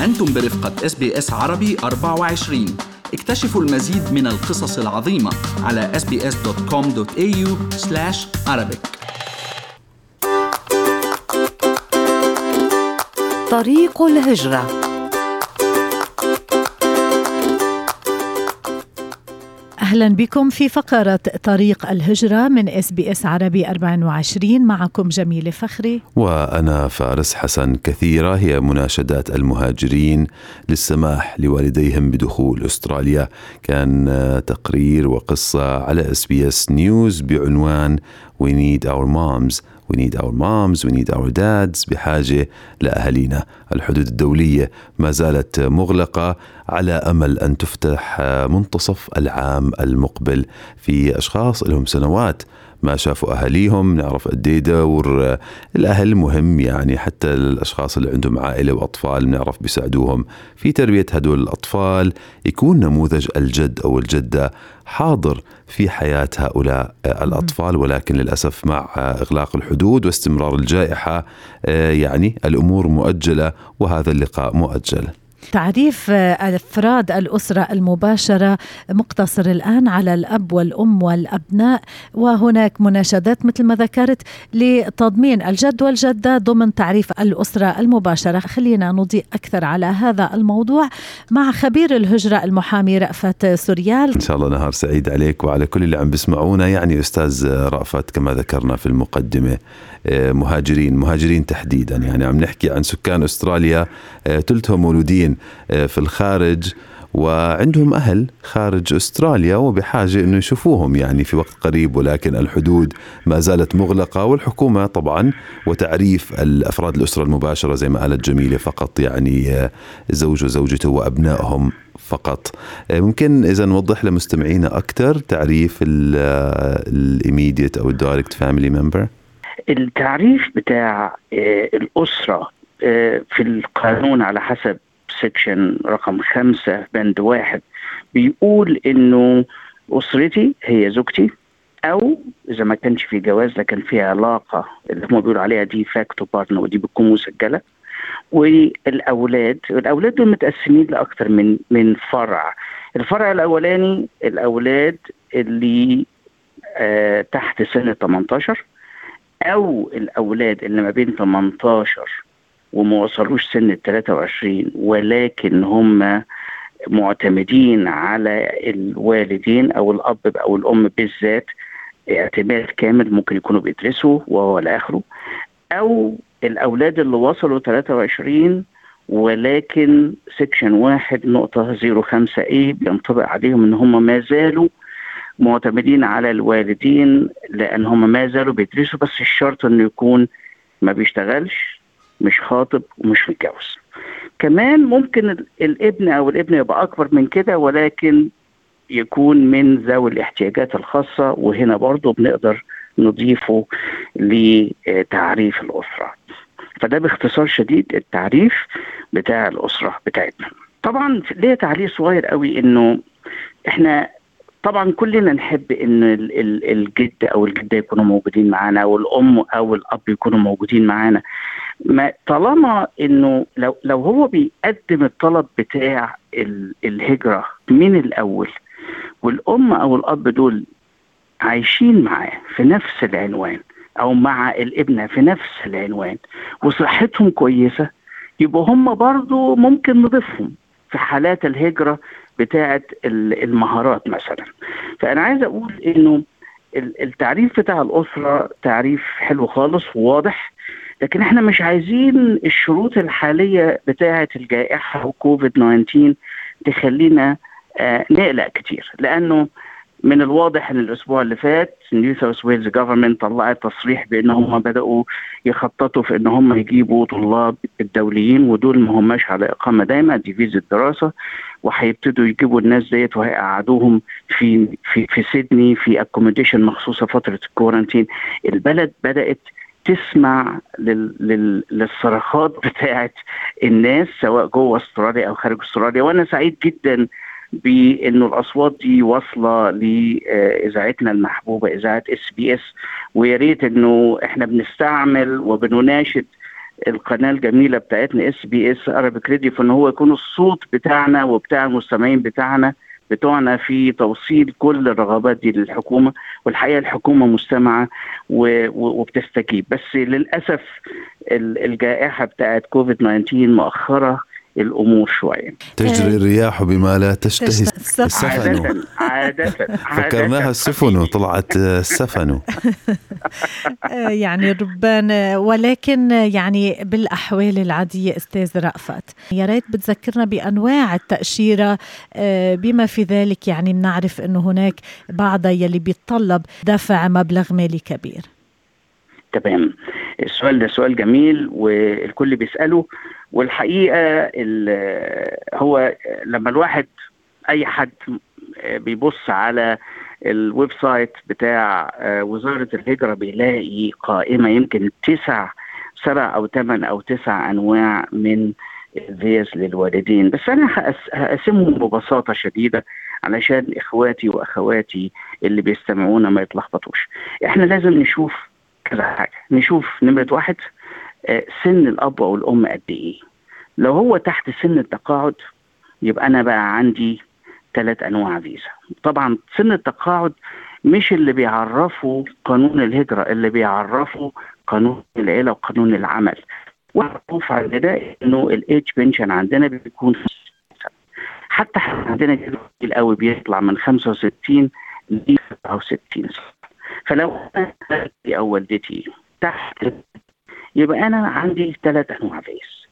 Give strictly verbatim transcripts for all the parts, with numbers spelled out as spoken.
أنتم برفقة إس بي إس عربي أربعة وعشرين. اكتشفوا المزيد من القصص العظيمة على إس بي إس دوت كوم دوت إيه يو سلاش عربيك. طريق الهجرة. أهلا بكم في فقرة طريق الهجرة من إس بي إس عربي أربعة وعشرين. معكم جميلة فخري وأنا فارس حسن. كثيرة هي مناشدات المهاجرين للسماح لوالديهم بدخول أستراليا. كان تقرير وقصة على إس بي إس نيوز بعنوان We need our moms We need our moms, we need our dads. بحاجة لأهالينا. الحدود الدولية ما زالت مغلقة على أمل أن تفتح منتصف العام المقبل. في أشخاص لهم سنوات ما شافوا أهاليهم. نعرف قد ايه دور الأهل مهم، يعني حتى الأشخاص اللي عندهم عائلة وأطفال نعرف بيساعدوهم في تربية هدول الأطفال. يكون نموذج الجد أو الجدة حاضر في حياة هؤلاء الأطفال، ولكن للأسف مع إغلاق الحدود واستمرار الجائحة يعني الأمور مؤجلة وهذا اللقاء مؤجل. تعريف أفراد الأسرة المباشرة مقتصر الآن على الأب والأم والأبناء، وهناك مناشدات مثل ما ذكرت لتضمين الجد والجدة ضمن تعريف الأسرة المباشرة. خلينا نضيء أكثر على هذا الموضوع مع خبير الهجرة المحامي رأفت سوريال. إن شاء الله نهار سعيد عليك وعلى كل اللي عم بيسمعونا. يعني أستاذ رأفت كما ذكرنا في المقدمة مهاجرين مهاجرين تحديدا، يعني عم نحكي عن سكان أستراليا ثلثهم مولودين في الخارج وعندهم أهل خارج أستراليا وبحاجة أنه يشوفوهم يعني في وقت قريب، ولكن الحدود ما زالت مغلقة. والحكومة طبعا وتعريف الأفراد الأسرة المباشرة زي ما قالت جميلة فقط يعني زوج وزوجته وأبنائهم فقط. ممكن إذا نوضح لمستمعينا أكثر تعريف الإيميديت أو الدايركت فاميلي ممبر؟ التعريف بتاع الأسرة في القانون على حسب سيكشن رقم خمسة بند واحد بيقول إنه أسرتي هي زوجتي، أو إذا ما كانش في جواز لكن في علاقة اللي هم بيقولوا عليها دي فاكتو بارتنر ودي بتكون مسجلة، والأولاد الأولاد دول متقسمين لأكتر من من فرع. الفرع الأولاني الأولاد اللي آه تحت سن ثمانية عشر، أو الأولاد اللي ما بين ثمانية عشر وما وصلوش سن ثلاثة وعشرين ولكن هم معتمدين على الوالدين أو الأب أو الأم بالذات اعتماد كامل، ممكن يكونوا بيدرسوا وهو لآخره، أو الأولاد اللي وصلوا ثلاثة وعشرين ولكن سيكشن واحد نقطة زيرو خمسة ايه بينطبق عليهم إن هم ما زالوا معتمدين على الوالدين لأن هم ما زالوا بيدرسوا، بس الشرط إنه يكون ما بيشتغلش، مش خاطب ومش متجوز. كمان ممكن الابن أو الابن يبقى أكبر من كده ولكن يكون من ذوي الاحتياجات الخاصة، وهنا برضو بنقدر نضيفه لتعريف الأسرة. فده باختصار شديد التعريف بتاع الأسرة بتاعتنا. طبعا ليه تعليق صغير قوي إنه إحنا طبعا كلنا نحب ان الجد او الجده يكونوا موجودين معانا، او الام او الاب يكونوا موجودين معانا. ما طالما انه لو لو هو بيقدم الطلب بتاع الهجره من الاول والام او الاب دول عايشين معاه في نفس العنوان او مع الابنه في نفس العنوان وصحتهم كويسه، يبقى هم برضو ممكن نضيفهم في حالات الهجره بتاعة المهارات مثلا. فأنا عايز أقول إنه التعريف بتاع الأسرة تعريف حلو خالص وواضح، لكن إحنا مش عايزين الشروط الحالية بتاعة الجائحة وكوفيد تسعة عشر تخلينا آه نقلق كتير، لأنه من الواضح ان الاسبوع اللي فات نيو ساوث ويلز جوفرمنت طلعت تصريح بان هم بداوا يخططوا في ان هم يجيبوا طلاب الدوليين ودول ما هماش على اقامه دائمه، دي فيزا دراسه، وهيبتدوا يجيبوا الناس ديت وهيقعدوهم في في في سيدني في اكوموديشن مخصوصه فتره الكورنتين. البلد بدات تسمع لل... لل... للصرخات بتاعت الناس سواء جوه استراليا او خارج استراليا، وانا سعيد جدا بانه الاصوات دي واصله لاذاعتنا المحبوبه اذاعه اس بي اس، ويا ريت انه احنا بنستعمل وبنناشد القناة الجميلة بتاعتنا اس بي اس Arabic Radio، فإن هو يكون الصوت بتاعنا وبتاع المستمعين بتاعنا بتوعنا في توصيل كل الرغبات دي للحكومة. والحقيقة الحكومة مستمعة وبتستجيب، بس للأسف الجائحة بتاعت كوفيد تسعة عشر مؤخرة الأمور شوية. تجري الرياح بما لا تشتهي السفن. عادة عادة فكرناها السفن وطلعت السفن. يعني ربان. ولكن يعني بالأحوال العادية أستاذ رأفت، يا ريت بتذكرنا بأنواع التأشيرة بما في ذلك، يعني بنعرف أنه هناك بعضها يلي بيتطلب دفع مبلغ مالي كبير. تمام، السؤال ده سؤال جميل والكل بيسأله. والحقيقة هو لما الواحد أي حد بيبص على الويب سايت بتاع وزارة الهجرة بيلاقي قائمة يمكن تسع سبع أو ثمان أو تسع أنواع من الفيز للوالدين، بس أنا هقسمهم ببساطة شديدة علشان إخواتي وأخواتي اللي بيستمعونا ما يتلخبطوش. إحنا لازم نشوف كذا حاجة. نشوف نمرة واحد، سن الأب أو الأم قد إيه. لو هو تحت سن التقاعد يبقى أنا بقى عندي ثلاث أنواع فيزا. طبعا سن التقاعد مش اللي بيعرفوا قانون الهجرة، اللي بيعرفوا قانون العيلة وقانون العمل. ومعروف عندنا إنه الإيج بنشن عندنا بيكون حتى عندنا كتير قوي بيطلع من خمسة وستين ل سبعة وستين. فلو أنا والدتي أو والدتي تحت يبقى أنا عندي ثلاث أنواع فيز.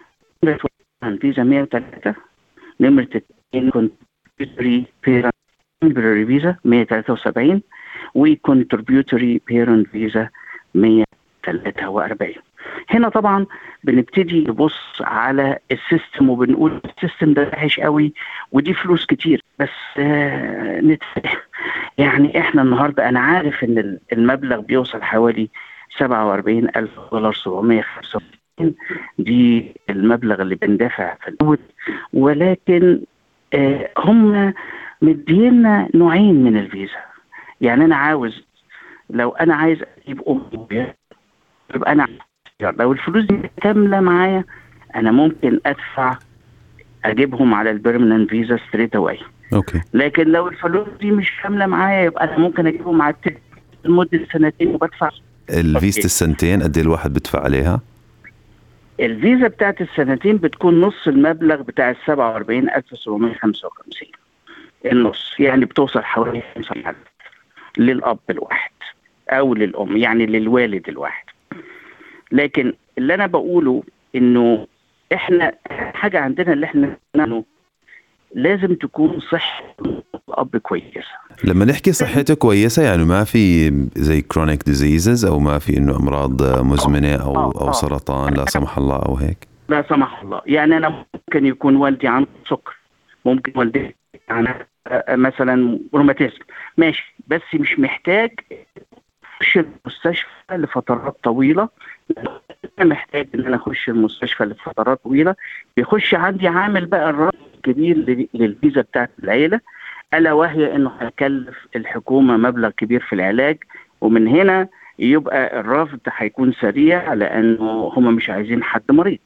فيزا مية وثلاثة، نمرة اثنين كونتريبيوتري بيرنت تمبرري فيزا مية وثلاثة وسبعين، وكونتريبيوتري بيرنت فيزا مية وثلاثة وأربعين. هنا طبعا بنبتدي نبص على السيستم وبنقول السيستم ده وحش قوي ودي فلوس كتير، بس آه نتفق. يعني احنا النهارده انا عارف ان المبلغ بيوصل حوالي سبعة وأربعين ألف دولار سبعمية وخمسة وستين، دي المبلغ اللي بندفع في الأول. ولكن آه هم مدينا نوعين من الفيزا. يعني أنا عاوز، لو أنا عايز أجيب أمي يبقى أنا لو الفلوس دي كاملة معايا أنا ممكن أدفع أجيبهم على البيرمننت فيزا ستريت أواي. أوكي. لكن لو الفلوس دي مش كاملة معايا يبقى أنا ممكن أجيبهم على لمدة سنتين وبدفع. الفيزا السنتين قد ايه الواحد بدفع عليها؟ الفيزا بتاعت السنتين بتكون نص المبلغ بتاع السبعة وأربعين ألف سبعمية وخمسة وخمسين، النص يعني بتوصل حوالي خمسة ألف للأب الواحد أو للأم، يعني للوالد الواحد. لكن اللي أنا بقوله إنه إحنا حاجة عندنا اللي إحنا إنه لازم تكون صحة الأب كويسة. لما نحكي صحته كويسة يعني ما في زي chronic diseases أو ما في إنه أمراض مزمنة أو أو سرطان لا سمح الله أو هيك؟ لا سمح الله. يعني أنا ممكن يكون والدي عنده سكر، ممكن والدي عنده مثلا روماتيزم، ماشي، بس مش محتاج أخش المستشفى لفترات طويلة. أنا محتاج إن أنا أخش المستشفى لفترات طويلة، بيخش عندي عامل بقى الرفض كبير للفيزا بتاعت العيلة، ألا وهي إنه هيكلف الحكومة مبلغ كبير في العلاج. ومن هنا يبقى الرفض هيكون سريع لأنه هم مش عايزين حد مريض.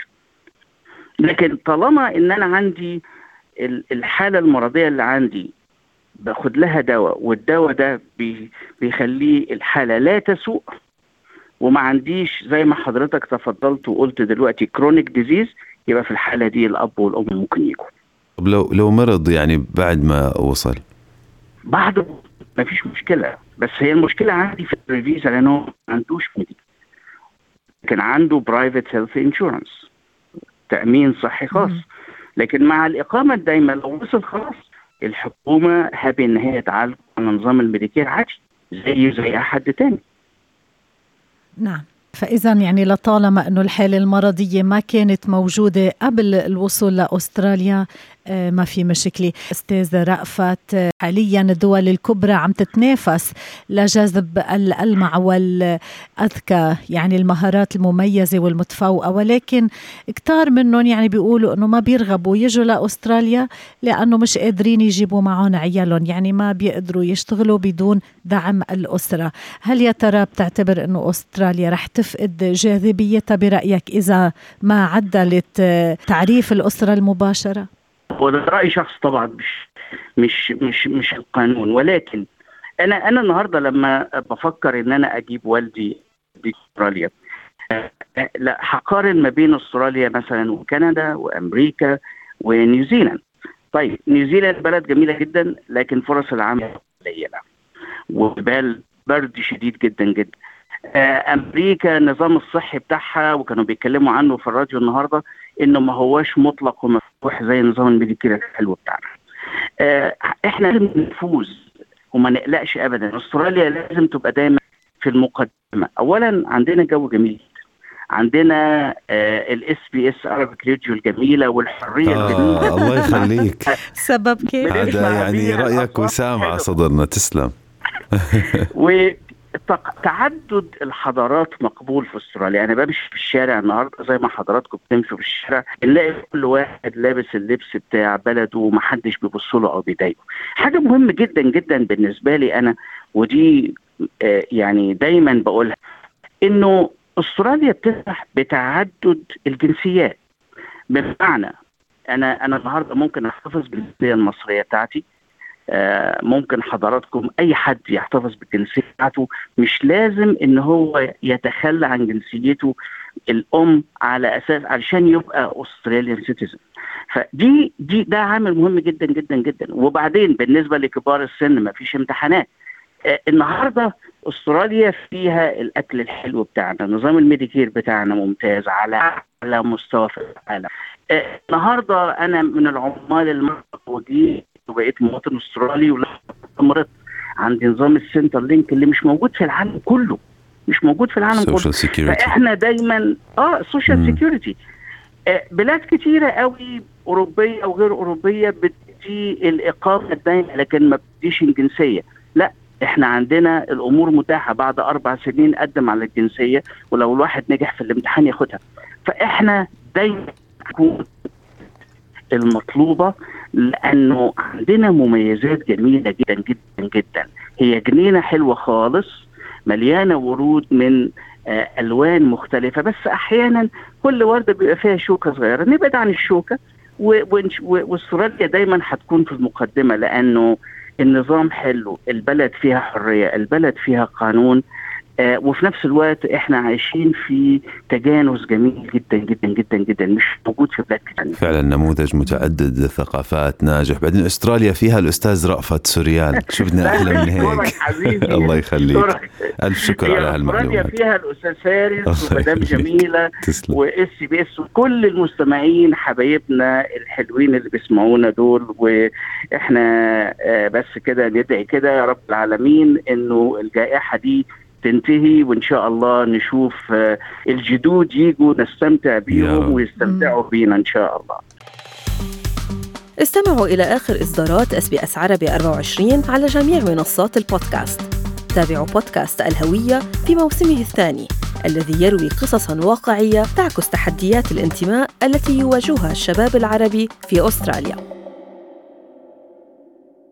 لكن طالما إن أنا عندي الحالة المرضية اللي عندي باخد لها دواء، والدواء ده بيخليه الحالة لا تسوء، وما عنديش زي ما حضرتك تفضلت وقلت دلوقتي كرونيك ديزيز، يبقى في الحالة دي الأب والأم ممكن يجوا. طب لو لو مرض يعني بعد ما وصل؟ بعده ما فيش مشكلة، بس هي المشكلة عندي في الفيزا لأنه ما عندوش ميديكال، كان عنده برايفت هيلث انشورنس، تأمين صحي خاص. لكن مع الإقامة الدايمة لو وصل خلاص الحكومة هابي إن هي تعالج على نظام الميديكير عادي زي زي أحد تاني. نعم. فإذا يعني لطالما أنه الحالة المرضية ما كانت موجودة قبل الوصول لأستراليا ما في مشكلة. أستاذ رأفت، حاليا الدول الكبرى عم تتنافس لجذب الألمع والأذكى، يعني المهارات المميزة والمتفوقة، ولكن كتار منهم يعني بيقولوا أنه ما بيرغبوا يجوا لأستراليا لأنه مش قادرين يجيبوا معهم عيالهم، يعني ما بيقدروا يشتغلوا بدون دعم الأسرة. هل يا ترى بتعتبر أنه أستراليا رح تفقد جاذبيتها برأيك إذا ما عدلت تعريف الأسرة المباشرة؟ وده رأي شخص طبعا، مش مش مش مش القانون، ولكن أنا أنا النهاردة لما بفكر إن أنا أجيب والدي بأستراليا، لا هقارن ما بين أستراليا مثلا وكندا وأمريكا ونيوزيلاند. طيب نيوزيلاند بلد جميلة جدا، لكن فرص العمل قليلة وبال برد شديد جدا جدا. أمريكا النظام الصحي بتاعها، وكانوا بيتكلموا عنه في الراديو النهاردة، إنه ما هواش مطلق ومفتوح زي نظام الميديكير الحلو بتاعنا. إحنا لازم نفوز وما نقلقش أبدا. أستراليا لازم تبقى دايما في المقدمة. أولا عندنا جو جميل، عندنا الاس بي اس عربيك راديو الجميله والحريه آه الجميله. الله يخليك. سبب كيف هذا يعني رأيك وسام على صدرنا، تسلم. وتعدد الحضارات مقبول في استراليا. انا بمشي في الشارع النهارده زي ما حضراتكم بتمشوا في الشارع، نلاقي كل واحد لابس اللبس بتاع بلده ومحدش بيبص له او بيضايقه. حاجه مهمه جدا جدا بالنسبه لي انا، ودي آه يعني دايما بقولها، انه استراليا بتسمح بتعدد الجنسيات. بمعنى انا انا النهارده ممكن احتفظ بالجنسيه المصريه بتاعتي، آه ممكن حضراتكم اي حد يحتفظ بالجنسيه بتاعته، مش لازم ان هو يتخلى عن جنسيته الام على اساس علشان يبقى استراليان سيتيزن. فدي دي ده عامل مهم جدا جدا جدا. وبعدين بالنسبه لكبار السن ما فيش امتحانات. آه النهارده استراليا فيها الاكل الحلو بتاعنا، نظام الميديكير بتاعنا ممتاز على اعلى مستوى في العالم. آه النهارده انا من العمال المتوجين وبقيت مواطن استرالي، ولا استمرت عندي نظام السنتر لينك اللي مش موجود في العالم كله، مش موجود في العالم كله. فاحنا دايما اه سوشيال سيكيورتي. آه بلاد كتيره قوي اوروبيه وغير اوروبيه بتدي الاقامه الدائمه لكن ما بتديش الجنسيه. لا، احنا عندنا الامور متاحه، بعد اربع سنين قدم على الجنسيه، ولو الواحد نجح في الامتحان ياخدها. فاحنا دايما نكون المطلوبه، لانه عندنا مميزات جميله جدا جدا جدا. هي جنينه حلوه خالص مليانه ورود من آه الوان مختلفه، بس احيانا كل ورده بيبقى فيها شوكه صغيره. نبعد عن الشوكه، واستراليا دايما هتكون في المقدمه، لانه النظام حلو، البلد فيها حرية، البلد فيها قانون، آه وفي نفس الوقت احنا عايشين في تجانس جميل جدا جدا جدا جدا مش موجود في بلاد كتير. فعلا نموذج متعدد الثقافات ناجح. بعدين استراليا فيها الأستاذ رأفت سوريال، شو بدنا أحلى من هيك. الله يخليك، ألف شكر على هالمعلومات. استراليا فيها الأستاذ فارس ومدام جميلة وإس بي إس وكل المستمعين حبايبنا الحلوين اللي بيسمعونا دول. وإحنا آه بس كده ندعي كده يا رب العالمين إنه الجائحة دي تنتهي، وإن شاء الله نشوف الجدود يجوا نستمتع بيهم ويستمتعوا بينا إن شاء الله. استمعوا إلى آخر إصدارات إس بي إس عربي أربعة وعشرين على جميع منصات البودكاست. تابعوا بودكاست الهوية في موسمه الثاني الذي يروي قصصاً واقعية تعكس تحديات الانتماء التي يواجهها الشباب العربي في أستراليا.